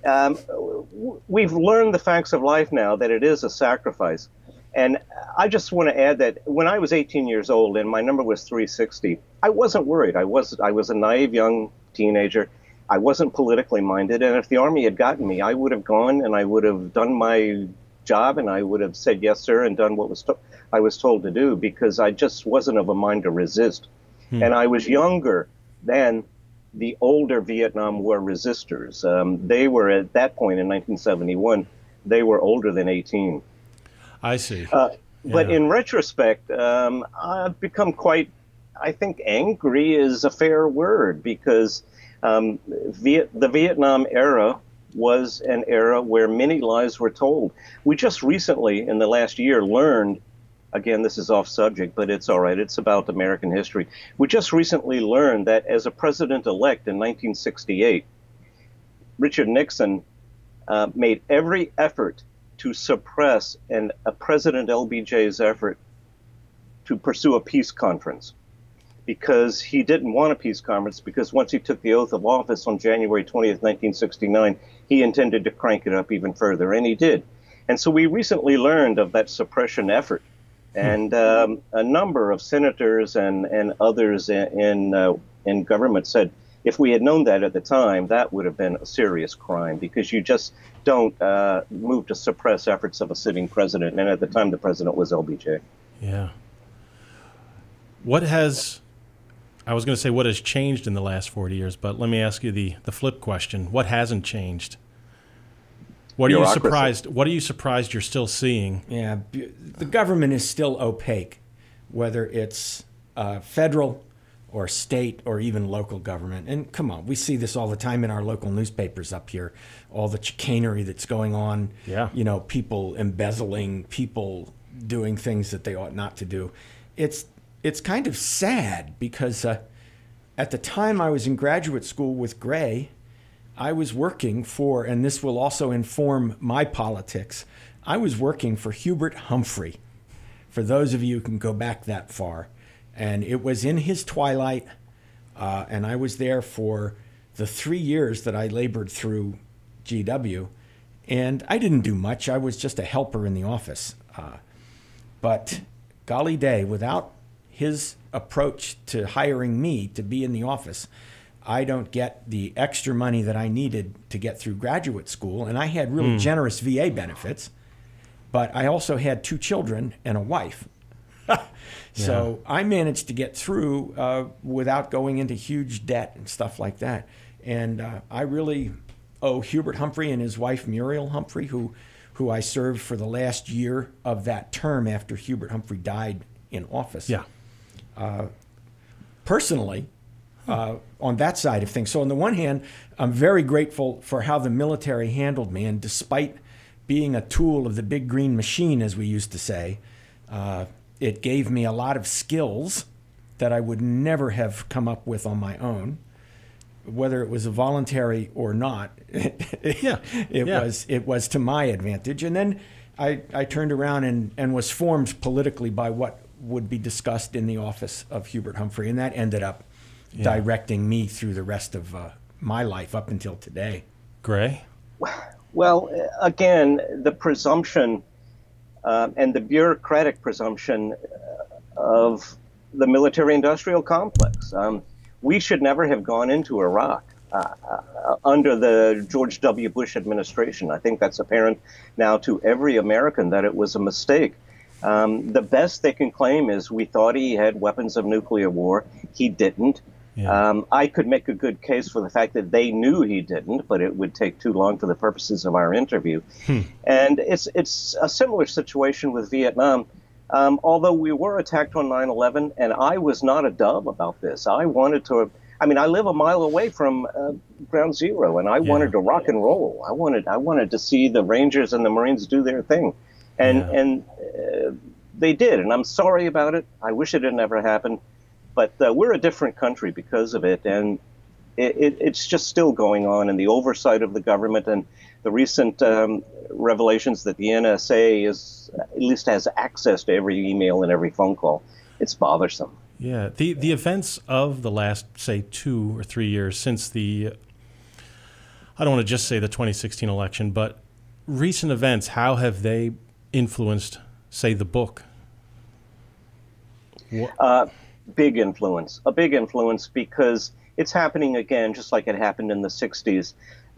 S3: we've learned the facts of life now, that it is a sacrifice. And I just want to add that when I was 18 years old and my number was 360, I wasn't worried. I was a naive young teenager. I wasn't politically minded. And if the Army had gotten me, I would have gone and I would have done my job and I would have said yes, sir, and done what I was told to do, because I just wasn't of a mind to resist. And I was younger than the older Vietnam War resistors. They were, at that point in 1971, they were older than 18.
S1: I see.
S3: But in retrospect, I've become quite, I think angry is a fair word, because the Vietnam era was an era where many lies were told. We just recently, in the last year, learned, again, this is off subject, but it's all right, it's about American history. We just recently learned that as a president-elect in 1968, Richard Nixon made every effort to suppress President LBJ's effort to pursue a peace conference, because he didn't want a peace conference, because once he took the oath of office on January 20th, 1969, he intended to crank it up even further, and he did. And so we recently learned of that suppression effort. And a number of senators and others in government said, if we had known that at the time, that would have been a serious crime, because you just don't move to suppress efforts of a sitting president. And at the time, the president was LBJ.
S1: Yeah. What has changed in the last 40 years, but let me ask you the flip question. What hasn't changed? What are you surprised you're still seeing?
S2: Yeah, the government is still opaque, whether it's federal or state or even local government. And come on, we see this all the time in our local newspapers up here, all the chicanery that's going on.
S1: Yeah.
S2: You know, people embezzling, people doing things that they ought not to do. It's kind of sad, because at the time I was in graduate school with Gray, I was working for, and this will also inform my politics, I was working for Hubert Humphrey, for those of you who can go back that far. And it was in his twilight, and I was there for the 3 years that I labored through GW, and I didn't do much. I was just a helper in the office. But golly day, without his approach to hiring me to be in the office, I don't get the extra money that I needed to get through graduate school. And I had really generous VA benefits, but I also had 2 children and a wife. So I managed to get through without going into huge debt and stuff like that. And I really owe Hubert Humphrey and his wife Muriel Humphrey, who I served for the last year of that term after Hubert Humphrey died in office.
S1: Yeah.
S2: Personally, on that side of things. So on the one hand, I'm very grateful for how the military handled me. And despite being a tool of the big green machine, as we used to say, it gave me a lot of skills that I would never have come up with on my own, whether it was a voluntary or not. It was to my advantage. And then I turned around and was formed politically by what would be discussed in the office of Hubert Humphrey, and that ended up directing me through the rest of my life up until today.
S1: Gray?
S3: Well, again, the presumption and the bureaucratic presumption of the military-industrial complex. We should never have gone into Iraq under the George W. Bush administration. I think that's apparent now to every American that it was a mistake. The best they can claim is we thought he had weapons of nuclear war. He didn't. Yeah. I could make a good case for the fact that they knew he didn't, but it would take too long for the purposes of our interview. And it's a similar situation with Vietnam. Although we were attacked on 9/11, and I was not a dub about this. I wanted to. I mean, I live a mile away from Ground Zero, and I wanted to rock and roll. I wanted to see the Rangers and the Marines do their thing, and they did. And I'm sorry about it. I wish it had never happened. But we're a different country because of it, and it's just still going on. And the oversight of the government and the recent revelations that the NSA at least has access to every email and every phone call, it's bothersome.
S1: Yeah, the events of the last, say, 2 or 3 years since I don't want to just say the 2016 election, but recent events, how have they influenced, say, the book?
S3: A big influence because it's happening again, just like it happened in the 60s.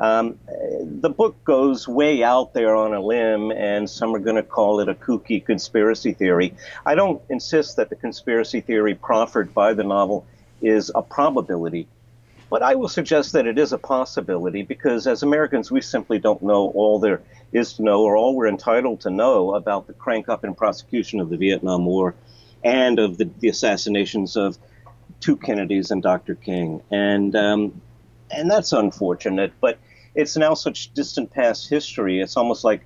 S3: The book goes way out there on a limb, and some are going to call it a kooky conspiracy theory. I don't insist that the conspiracy theory proffered by the novel is a probability, but I will suggest that it is a possibility because as Americans, we simply don't know all there is to know or all we're entitled to know about the crank-up and prosecution of the Vietnam War and of the assassinations of 2 Kennedys and Dr. King. And that's unfortunate, but it's now such distant past history. It's almost like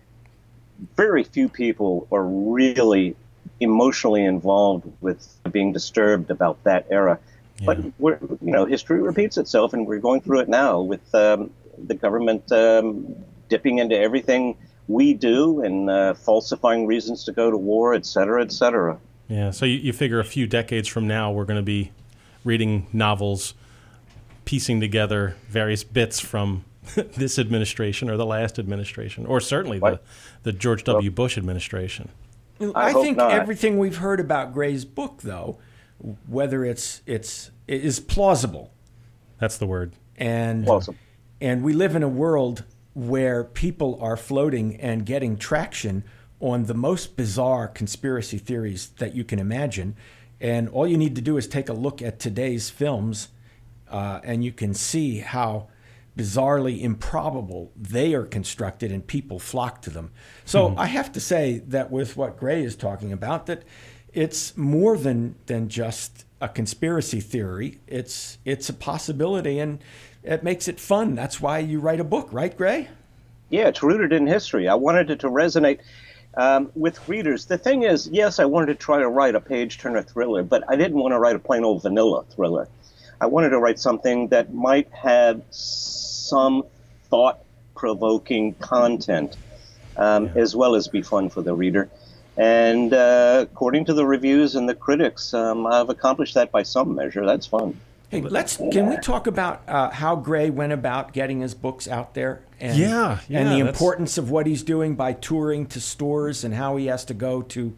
S3: very few people are really emotionally involved with being disturbed about that era. Yeah. But history repeats itself, and we're going through it now with the government dipping into everything we do and falsifying reasons to go to war, et cetera, et cetera.
S1: Yeah, so you figure a few decades from now, we're going to be reading novels, piecing together various bits from this administration or the last administration, or certainly the George W. Bush administration.
S2: I think everything we've heard about Gray's book, though, whether it is plausible.
S1: That's the word.
S2: And
S3: plausible.
S2: And we live in a world where people are floating and getting traction on the most bizarre conspiracy theories that you can imagine. And all you need to do is take a look at today's films, and you can see how bizarrely improbable they are constructed, and people flock to them. So I have to say that with what Gray is talking about, that it's more than just a conspiracy theory. It's a possibility, and it makes it fun. That's why you write a book, right, Gray?
S3: Yeah, it's rooted in history. I wanted it to resonate with readers. The thing is, yes, I wanted to try to write a page-turner thriller, but I didn't want to write a plain old vanilla thriller. I wanted to write something that might have some thought-provoking content, as well as be fun for the reader. And according to the reviews and the critics, I've accomplished that by some measure. That's fun.
S2: Hey, can we talk about how Gray went about getting his books out there? And the importance of what he's doing by touring to stores and how he has to go to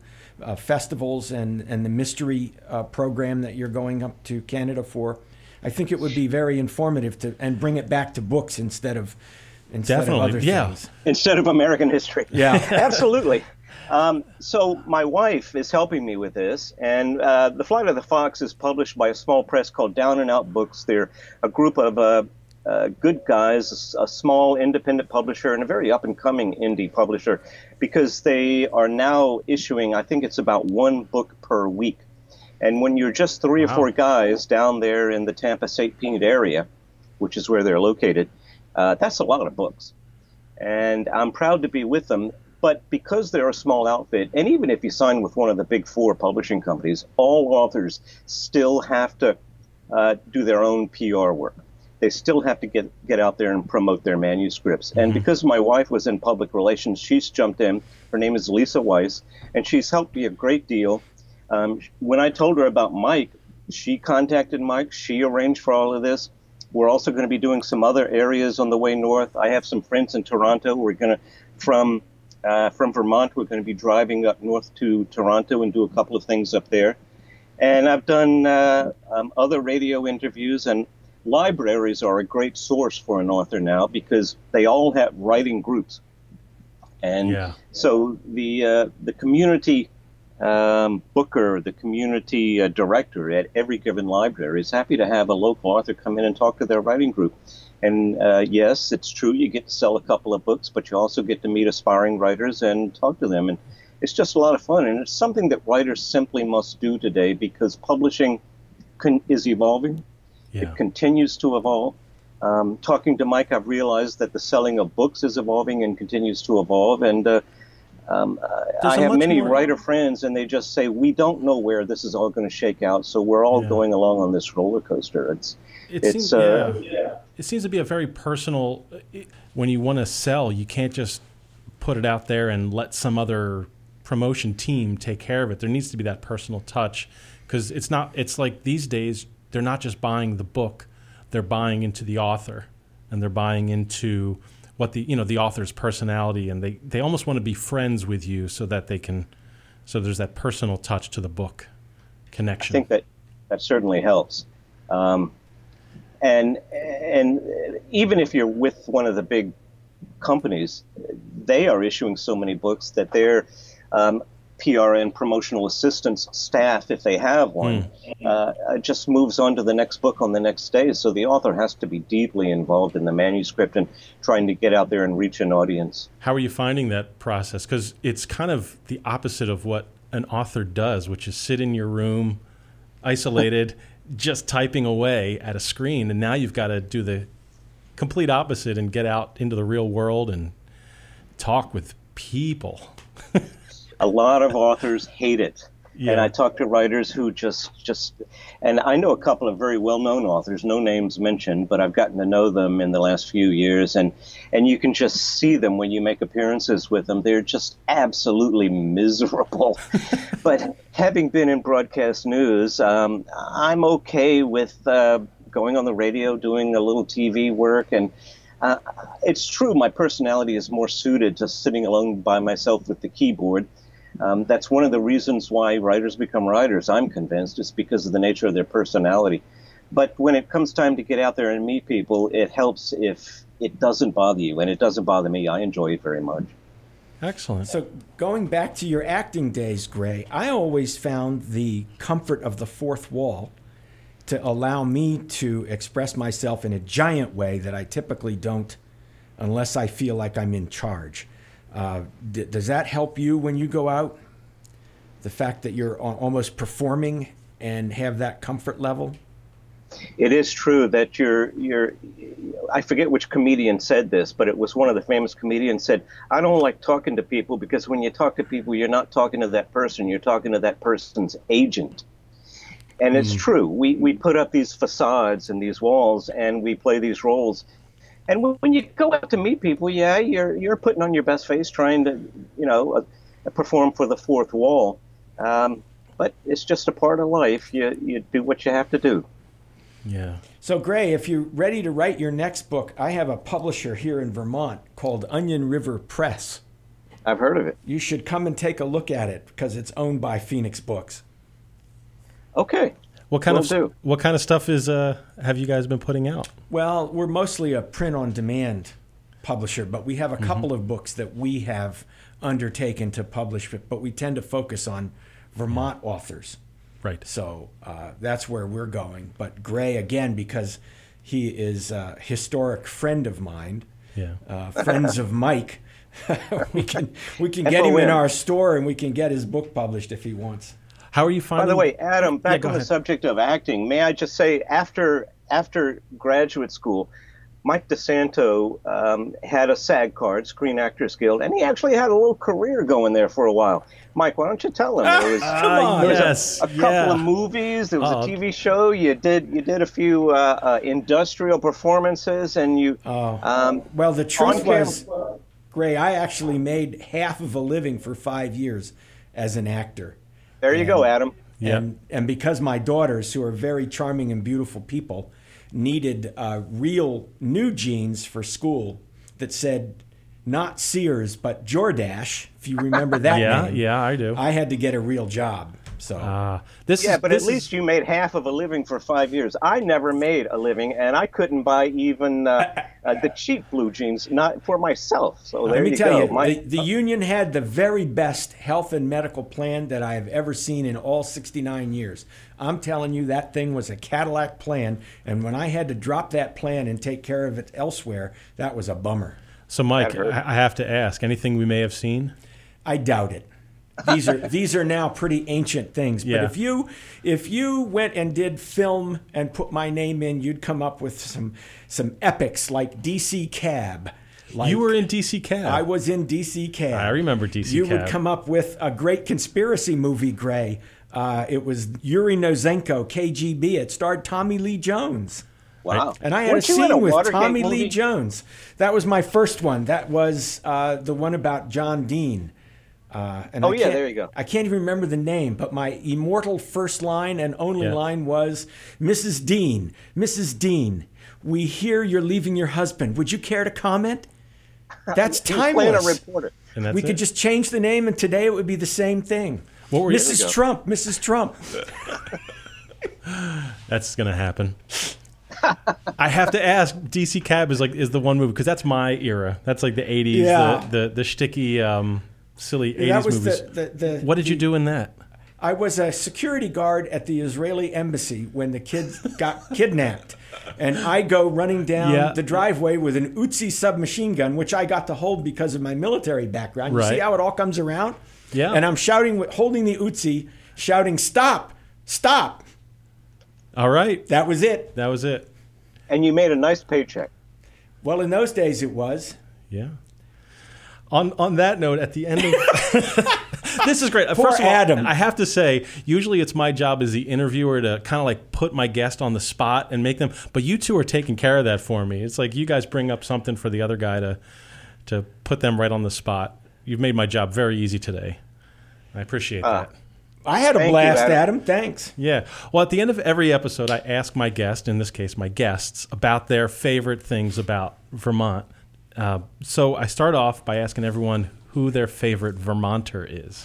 S2: festivals and the mystery program that you're going up to Canada for. I think it would be very informative and bring it back to books instead of other things.
S3: Instead of American history.
S2: Yeah,
S3: absolutely. So my wife is helping me with this, and The Flight of the Fox is published by a small press called Down and Out Books. They're a group of good guys, a small independent publisher and a very up-and-coming indie publisher, because they are now issuing, I think it's about one book per week. And when you're just three or four guys down there in the Tampa-St. Pete area, which is where they're located, that's a lot of books. And I'm proud to be with them. But because they're a small outfit, and even if you sign with one of the big four publishing companies, all authors still have to do their own PR work. They still have to get out there and promote their manuscripts. Mm-hmm. And because my wife was in public relations, she's jumped in. Her name is Lisa Weiss, and she's helped me a great deal. When I told her about Mike, she contacted Mike. She arranged for all of this. We're also going to be doing some other areas on the way north. I have some friends in Toronto. We're going to, from Vermont, we're going to be driving up north to Toronto and do a couple of things up there. And I've done other radio interviews, and libraries are a great source for an author now because they all have writing groups. And so the community booker, the community director at every given library is happy to have a local author come in and talk to their writing group. And yes, it's true, you get to sell a couple of books, but you also get to meet aspiring writers and talk to them. And it's just a lot of fun. And it's something that writers simply must do today because publishing is evolving. Yeah. It continues to evolve. Talking to Mike, I've realized that the selling of books is evolving and continues to evolve. And I have many writer friends, and they just say, we don't know where this is all going to shake out, so we're all going along on this roller coaster. It
S1: seems to be a very personal, when you want to sell, you can't just put it out there and let some other promotion team take care of it. There needs to be that personal touch, because it's like these days, they're not just buying the book, they're buying into the author, and they're buying into what the author's personality, and they almost want to be friends with you so that so there's that personal touch to the book connection.
S3: I think that certainly helps. And even if you're with one of the big companies, they are issuing so many books that their PR and promotional assistance staff, if they have one, just moves on to the next book on the next day. So the author has to be deeply involved in the manuscript and trying to get out there and reach an audience.
S1: How are you finding that process? Because it's kind of the opposite of what an author does, which is sit in your room, isolated, just typing away at a screen. And now you've got to do the complete opposite and get out into the real world and talk with people.
S3: A lot of authors hate it. Yeah. And I talk to writers who just, and I know a couple of very well-known authors, no names mentioned, but I've gotten to know them in the last few years, and you can just see them when you make appearances with them. They're just absolutely miserable. But having been in broadcast news, I'm okay with going on the radio, doing a little TV work, and it's true, my personality is more suited to sitting alone by myself with the keyboard. That's one of the reasons why writers become writers, I'm convinced, is because of the nature of their personality. But when it comes time to get out there and meet people, it helps if it doesn't bother you, and it doesn't bother me. I enjoy it very much.
S1: Excellent.
S2: So going back to your acting days, Gray, I always found the comfort of the fourth wall to allow me to express myself in a giant way that I typically don't unless I feel like I'm in charge. Does that help you when you go out? The fact that you're almost performing and have that comfort level?
S3: It is true that I forget which comedian said this, but it was one of the famous comedians said, I don't like talking to people because when you talk to people, you're not talking to that person, you're talking to that person's agent. And it's true. We put up these facades and these walls and we play these roles. And when you go out to meet people, you're putting on your best face, trying to, perform for the fourth wall. But it's just a part of life. You do what you have to do.
S1: Yeah.
S2: So, Gray, if you're ready to write your next book, I have a publisher here in Vermont called Onion River Press.
S3: I've heard of it.
S2: You should come and take a look at it because it's owned by Phoenix Books.
S3: Okay.
S1: What kind of stuff is have you guys been putting out?
S2: Well, we're mostly a print-on-demand publisher, but we have a couple of books that we have undertaken to publish, but we tend to focus on Vermont authors.
S1: Right.
S2: So that's where we're going. But Gray, again, because he is a historic friend of mine, friends of Mike, we can get him in our store and we can get his book published if he wants.
S1: How are you finding?
S3: By the way, Adam, back on the subject of acting, may I just say, after graduate school, Mike DeSanto had a SAG card, Screen Actors Guild, and he actually had a little career going there for a while. Mike, why don't you tell him? There was a couple of movies. There was a TV show. You did a few industrial performances, and you.
S2: Well, the truth was, Gray, I actually made half of a living for 5 years as an actor.
S3: There you go, Adam.
S2: And because my daughters, who are very charming and beautiful people, needed real new jeans for school that said not Sears but Jordache, if you remember that name.
S1: Yeah, I do.
S2: I had to get a real job. So
S3: at least you made half of a living for 5 years. I never made a living, and I couldn't buy even the cheap blue jeans, not for myself. So there you go.
S2: Let me tell you, the union had the very best health and medical plan that I have ever seen in all 69 years. I'm telling you, that thing was a Cadillac plan, and when I had to drop that plan and take care of it elsewhere, that was a bummer.
S1: So, Mike, I have to ask, anything we may have seen?
S2: I doubt it. These are now pretty ancient things. But if you went and did film and put my name in, you'd come up with some epics like DC Cab.
S1: You were in DC Cab.
S2: I was in DC Cab.
S1: I remember DC Cab.
S2: You would come up with a great conspiracy movie, Gray. It was Yuri Nozenko, KGB. It starred Tommy Lee Jones.
S3: Wow.
S2: And I had a scene with Tommy Lee Jones. That was my first one. That was the one about John Dean.
S3: There you go.
S2: I can't even remember the name, but my immortal first line and only line was, Mrs. Dean, we hear you're leaving your husband. Would you care to comment? That's timeless.
S3: A reporter.
S2: And we could just change the name, and today it would be the same thing. Mrs. Trump.
S1: That's going to happen. I have to ask, DC Cab is the one movie, because that's my era. That's like the 80s, the shticky... silly 80s movies. What did you do in that?
S2: I was a security guard at the Israeli embassy when the kids got kidnapped. And I go running down the driveway with an Uzi submachine gun, which I got to hold because of my military background. You see how it all comes around?
S1: Yeah.
S2: And I'm shouting, holding the Uzi, shouting, stop, stop.
S1: All right.
S2: That was it.
S3: And you made a nice paycheck.
S2: Well, in those days it was.
S1: Yeah. On that note, at the end of this is great.
S2: Poor
S1: First of all,
S2: Adam.
S1: I have to say, usually it's my job as the interviewer to kind of like put my guest on the spot and make them. But you two are taking care of that for me. It's like you guys bring up something for the other guy to put them right on the spot. You've made my job very easy today. I appreciate that.
S2: I had a blast, Adam. Thanks.
S1: Yeah. Well, at the end of every episode, I ask my guest, in this case my guests, about their favorite things about Vermont. So I start off by asking everyone who their favorite Vermonter is.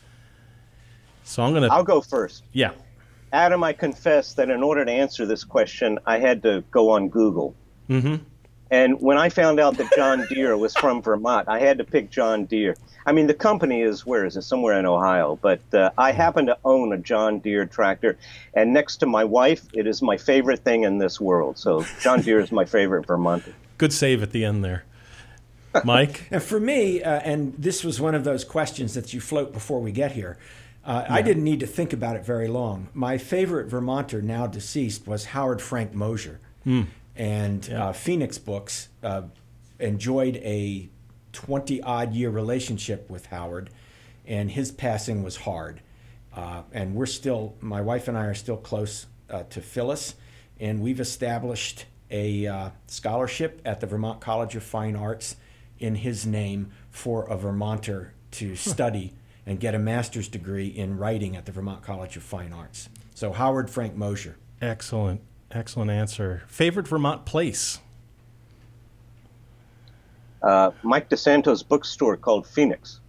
S1: So I'll
S3: go first.
S1: Yeah.
S3: Adam, I confess that in order to answer this question, I had to go on Google.
S1: Mm-hmm.
S3: And when I found out that John Deere was from Vermont, I had to pick John Deere. I mean, the company is, where is it? Somewhere in Ohio. But I happen to own a John Deere tractor. And next to my wife, it is my favorite thing in this world. So John Deere is my favorite Vermonter.
S1: Good save at the end there. Mike?
S2: And for me, and this was one of those questions that you float before we get here, I didn't need to think about it very long. My favorite Vermonter, now deceased, was Howard Frank Mosier. And Phoenix Books enjoyed a 20-odd year relationship with Howard, and his passing was hard. And my wife and I are still close to Phyllis, and we've established a scholarship at the Vermont College of Fine Arts in his name for a Vermonter to study and get a master's degree in writing at the Vermont College of Fine Arts. So Howard Frank Mosier.
S1: Excellent answer. Favorite Vermont place?
S3: Mike DeSanto's bookstore called Phoenix.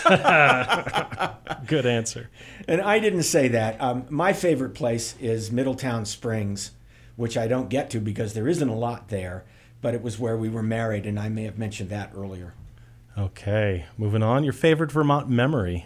S1: Good answer.
S2: And I didn't say that. My favorite place is Middletown Springs, which I don't get to because there isn't a lot there, but it was where we were married, and I may have mentioned that earlier.
S1: Okay, moving on. Your favorite Vermont memory?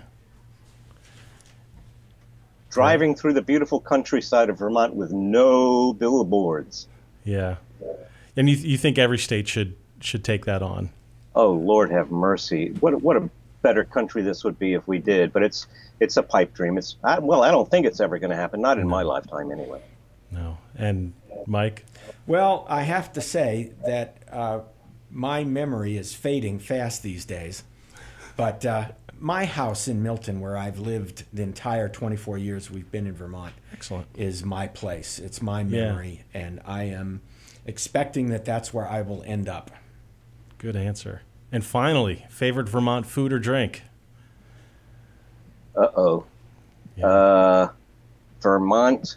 S3: Driving through the beautiful countryside of Vermont with no billboards.
S1: Yeah. And you think every state should take that on?
S3: Oh, Lord have mercy. What a better country this would be if we did. But it's a pipe dream. I don't think it's ever going to happen. Not in my lifetime, anyway.
S1: No. And Mike?
S2: Well, I have to say that my memory is fading fast these days. But my house in Milton, where I've lived the entire 24 years we've been in Vermont,
S1: Excellent,
S2: is my place. It's my memory, and I am expecting that that's where I will end up.
S1: Good answer. And finally, favorite Vermont food or drink?
S3: Uh-oh.
S1: Yeah.
S3: Vermont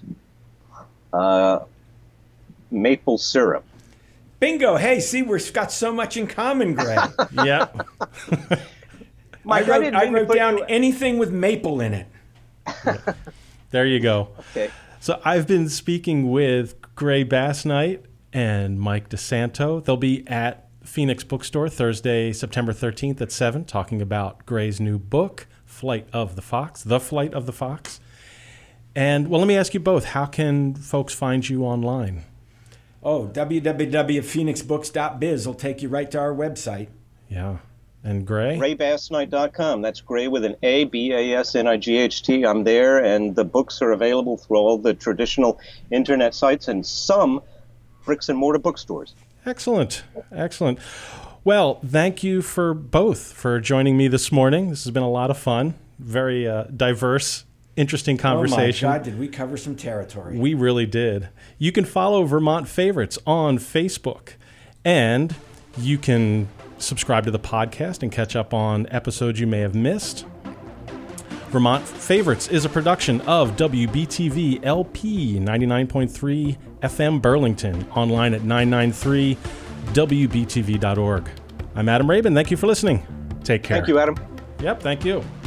S3: maple syrup.
S2: Bingo! Hey, see, we've got so much in common, Greg.
S1: Yeah.
S3: Mike,
S2: I wrote down anything with maple in it.
S1: There you go.
S3: Okay.
S1: So I've been speaking with Gray Bassnight and Mike DeSanto. They'll be at Phoenix Bookstore Thursday, September 13th at 7, talking about Gray's new book, Flight of the Fox, The Flight of the Fox. And, well, let me ask you both, how can folks find you online?
S2: Oh, www.phoenixbooks.biz will take you right to our website.
S1: Yeah. And Gray?
S3: GrayBassnight.com. That's Gray with an A, B-A-S-N-I-G-H-T. I'm there, and the books are available through all the traditional internet sites and some bricks and mortar bookstores.
S1: Excellent. Excellent. Well, thank you for both for joining me this morning. This has been a lot of fun. Very diverse, interesting conversation.
S2: Oh my God, did we cover some territory?
S1: We really did. You can follow Vermont Favorites on Facebook, and you can subscribe to the podcast and catch up on episodes you may have missed. Vermont Favorites is a production of WBTV LP 99.3 FM Burlington, online at 993wbtv.org. I'm Adam Rabin. Thank you for listening. Take care.
S3: Thank you, Adam.
S1: Yep, thank you.